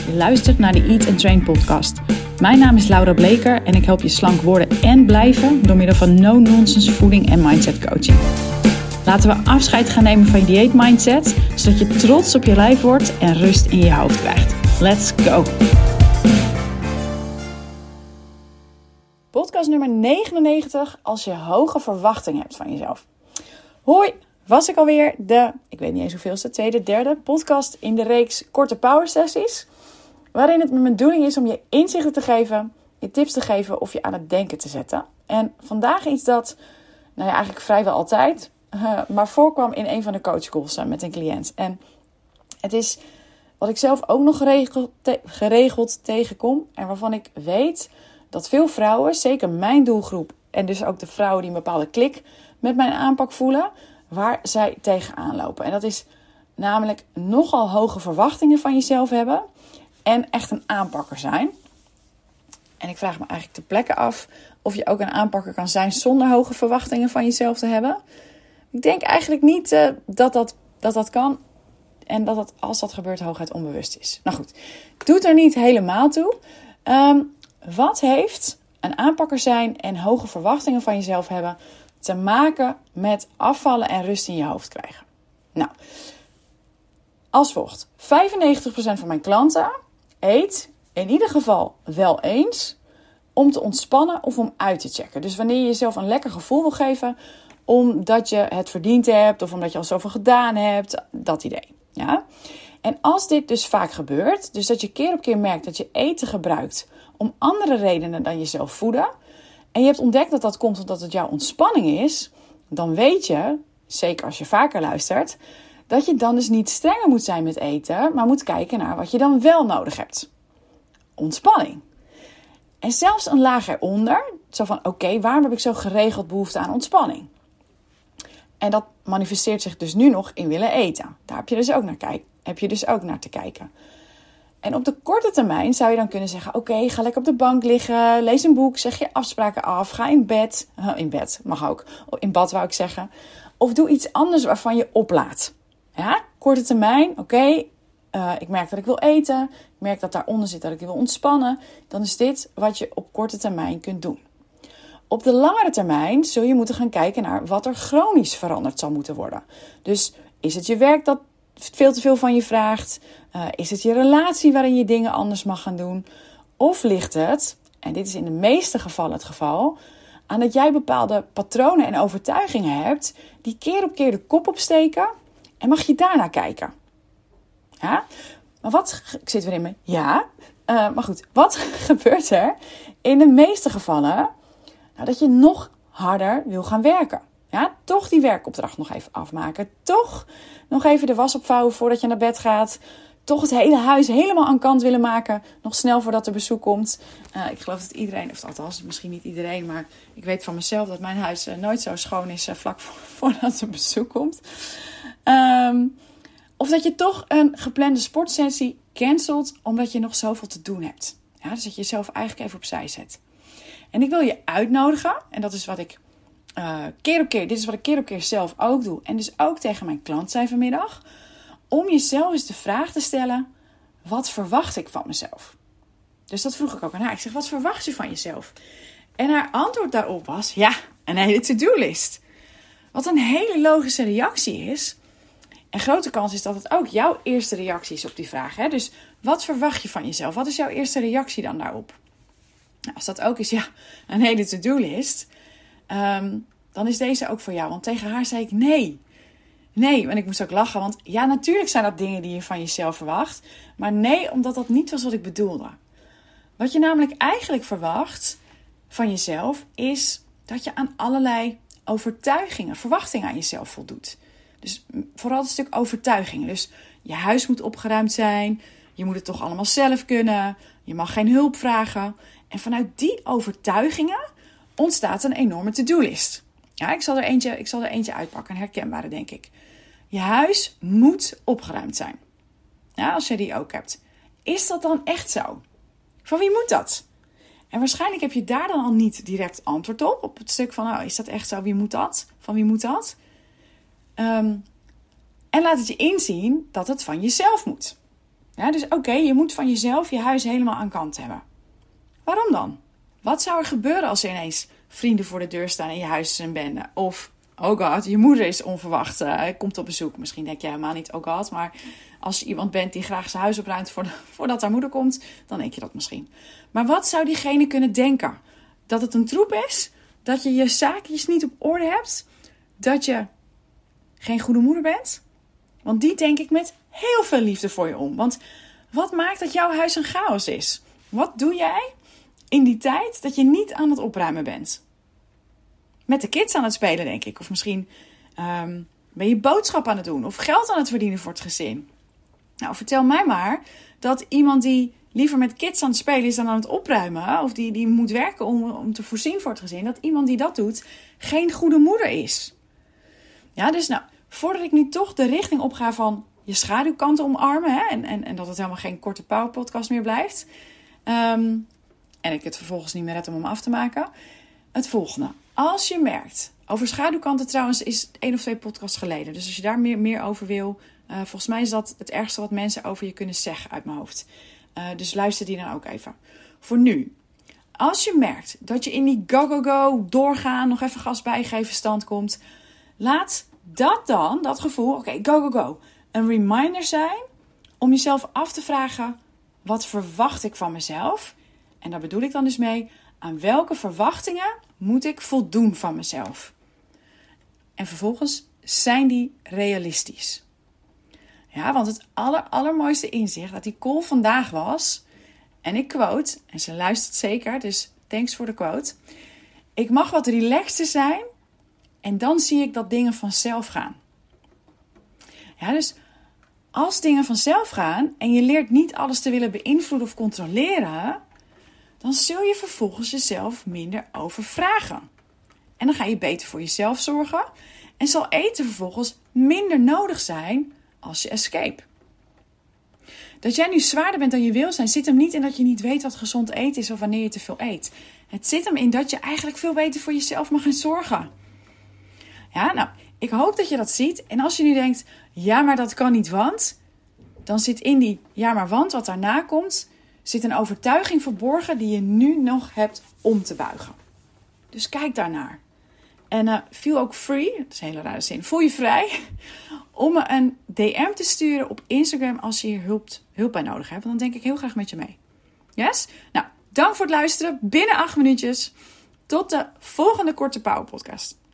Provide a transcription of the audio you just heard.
Je luistert naar de Eat and Train podcast. Mijn naam is Laura Bleker en ik help je slank worden en blijven door middel van no-nonsense voeding en mindset coaching. Laten we afscheid gaan nemen van je dieetmindset, zodat je trots op je lijf wordt en rust in je hoofd krijgt. Let's go! Podcast nummer 99 als je hoge verwachtingen hebt van jezelf. Hoi, was ik alweer ik weet niet eens hoeveelste, tweede, derde podcast in de reeks korte power sessies. Waarin het mijn bedoeling is om je inzichten te geven, je tips te geven of je aan het denken te zetten. En vandaag iets dat, eigenlijk vrijwel altijd, maar voorkwam in een van de coachcalls met een cliënt. En het is wat ik zelf ook nog geregeld tegenkom en waarvan ik weet dat veel vrouwen, zeker mijn doelgroep en dus ook de vrouwen die een bepaalde klik met mijn aanpak voelen, waar zij tegenaan lopen. En dat is namelijk nogal hoge verwachtingen van jezelf hebben en echt een aanpakker zijn. En ik vraag me eigenlijk ter plekke af of je ook een aanpakker kan zijn zonder hoge verwachtingen van jezelf te hebben. Ik denk eigenlijk niet dat kan en dat het, als dat gebeurt, hooguit onbewust is. Nou goed, doet er niet helemaal toe. Wat heeft een aanpakker zijn en hoge verwachtingen van jezelf hebben te maken met afvallen en rust in je hoofd krijgen? Nou, als volgt. 95% van mijn klanten eet in ieder geval wel eens om te ontspannen of om uit te checken. Dus wanneer je jezelf een lekker gevoel wil geven, omdat je het verdiend hebt of omdat je al zoveel gedaan hebt, dat idee. Ja? En als dit dus vaak gebeurt, dus dat je keer op keer merkt dat je eten gebruikt om andere redenen dan jezelf voeden, en je hebt ontdekt dat dat komt omdat het jouw ontspanning is, dan weet je, zeker als je vaker luistert, dat je dan dus niet strenger moet zijn met eten, maar moet kijken naar wat je dan wel nodig hebt. Ontspanning. En zelfs een laag eronder, zo van oké, waarom heb ik zo geregeld behoefte aan ontspanning? En dat manifesteert zich dus nu nog in willen eten. Daar heb je dus ook naar te kijken. En op de korte termijn zou je dan kunnen zeggen, oké, ga lekker op de bank liggen, lees een boek, zeg je afspraken af, ga in bed. In bed, mag ook. In bad wou ik zeggen. Of doe iets anders waarvan je oplaadt. Ja, korte termijn, oké, ik merk dat ik wil eten, ik merk dat daaronder zit dat ik wil ontspannen. Dan is dit wat je op korte termijn kunt doen. Op de langere termijn zul je moeten gaan kijken naar wat er chronisch veranderd zal moeten worden. Dus is het je werk dat veel te veel van je vraagt? Is het je relatie waarin je dingen anders mag gaan doen? Of ligt het, en dit is in de meeste gevallen het geval, aan dat jij bepaalde patronen en overtuigingen hebt die keer op keer de kop opsteken en mag je daarnaar kijken? Ja? Maar ik zit weer in mijn maar goed, wat gebeurt er in de meeste gevallen? Nou, dat je nog harder wil gaan werken. Ja, toch die werkopdracht nog even afmaken. Toch nog even de was opvouwen voordat je naar bed gaat. Toch het hele huis helemaal aan kant willen maken. Nog snel voordat er bezoek komt. Ik geloof dat iedereen, of althans misschien niet iedereen, maar ik weet van mezelf dat mijn huis nooit zo schoon is vlak voordat er bezoek komt. Of dat je toch een geplande sportsessie cancelt omdat je nog zoveel te doen hebt. Ja, dus dat je jezelf eigenlijk even opzij zet. En ik wil je uitnodigen, en dat is wat ik keer op keer zelf ook doe. En dus ook tegen mijn klant zei vanmiddag. Om jezelf eens de vraag te stellen, wat verwacht ik van mezelf? Dus dat vroeg ik ook aan haar. Ik zeg, wat verwacht je van jezelf? En haar antwoord daarop was, een hele to-do-list. Wat een hele logische reactie is. En grote kans is dat het ook jouw eerste reactie is op die vraag. Hè? Dus wat verwacht je van jezelf? Wat is jouw eerste reactie dan daarop? Nou, als dat ook is, een hele to-do-list, dan is deze ook voor jou. Want tegen haar zei ik nee. Nee, en ik moest ook lachen, want natuurlijk zijn dat dingen die je van jezelf verwacht. Maar nee, omdat dat niet was wat ik bedoelde. Wat je namelijk eigenlijk verwacht van jezelf is dat je aan allerlei verwachtingen aan jezelf voldoet. Dus vooral het stuk overtuigingen. Dus je huis moet opgeruimd zijn, je moet het toch allemaal zelf kunnen, je mag geen hulp vragen. En vanuit die overtuigingen ontstaat een enorme to-do-list. Ja, ik zal er eentje uitpakken, een herkenbare denk ik. Je huis moet opgeruimd zijn. Ja, als je die ook hebt. Is dat dan echt zo? Van wie moet dat? En waarschijnlijk heb je daar dan al niet direct antwoord op het stuk van, is dat echt zo? Wie moet dat? Van wie moet dat? En laat het je inzien dat het van jezelf moet. Ja, dus oké, je moet van jezelf je huis helemaal aan kant hebben. Waarom dan? Wat zou er gebeuren als er ineens vrienden voor de deur staan en je huis is een bende? Of, oh god, je moeder is onverwacht, komt op bezoek. Misschien denk je helemaal niet, oh god, maar als je iemand bent die graag zijn huis opruimt voordat haar moeder komt, dan denk je dat misschien. Maar wat zou diegene kunnen denken? Dat het een troep is? Dat je je zaakjes niet op orde hebt? Dat je geen goede moeder bent? Want die denk ik met heel veel liefde voor je om. Want wat maakt dat jouw huis een chaos is? Wat doe jij in die tijd dat je niet aan het opruimen bent? Met de kids aan het spelen, denk ik. Of misschien ben je boodschap aan het doen. Of geld aan het verdienen voor het gezin. Nou, vertel mij maar dat iemand die liever met kids aan het spelen is dan aan het opruimen. Of die moet werken om te voorzien voor het gezin. Dat iemand die dat doet geen goede moeder is. Ja, dus nou, voordat ik nu toch de richting opga van je schaduwkanten omarmen. Hè, en dat het helemaal geen korte pauw podcast meer blijft. En ik het vervolgens niet meer red om hem af te maken. Het volgende. Als je merkt, over schaduwkanten trouwens is 1 of 2 podcasts geleden. Dus als je daar meer over wil, volgens mij is dat het ergste wat mensen over je kunnen zeggen uit mijn hoofd. Dus luister die dan ook even. Voor nu. Als je merkt dat je in die go, doorgaan, nog even gas bijgeven stand komt. Laat dat dan, dat gevoel, oké, go, een reminder zijn om jezelf af te vragen, wat verwacht ik van mezelf? En daar bedoel ik dan dus mee, aan welke verwachtingen moet ik voldoen van mezelf? En vervolgens, zijn die realistisch? Ja, want het allermooiste inzicht dat die call vandaag was, en ik quote, en ze luistert zeker, dus thanks voor de quote. Ik mag wat relaxter zijn en dan zie ik dat dingen vanzelf gaan. Ja, dus als dingen vanzelf gaan en je leert niet alles te willen beïnvloeden of controleren, dan zul je vervolgens jezelf minder overvragen. En dan ga je beter voor jezelf zorgen en zal eten vervolgens minder nodig zijn als je escape. Dat jij nu zwaarder bent dan je wil zijn, zit hem niet in dat je niet weet wat gezond eten is of wanneer je te veel eet. Het zit hem in dat je eigenlijk veel beter voor jezelf mag gaan zorgen. Ja, nou, ik hoop dat je dat ziet. En als je nu denkt, ja, maar dat kan niet, want, dan zit in die ja, maar want, wat daarna komt, zit een overtuiging verborgen die je nu nog hebt om te buigen. Dus kijk daarnaar. En feel ook free, dat is een hele rare zin, voel je vrij om me een DM te sturen op Instagram als je hier hulp bij nodig hebt. Want dan denk ik heel graag met je mee. Yes? Nou, dank voor het luisteren. Binnen 8 minuutjes. Tot de volgende Korte Pauw podcast.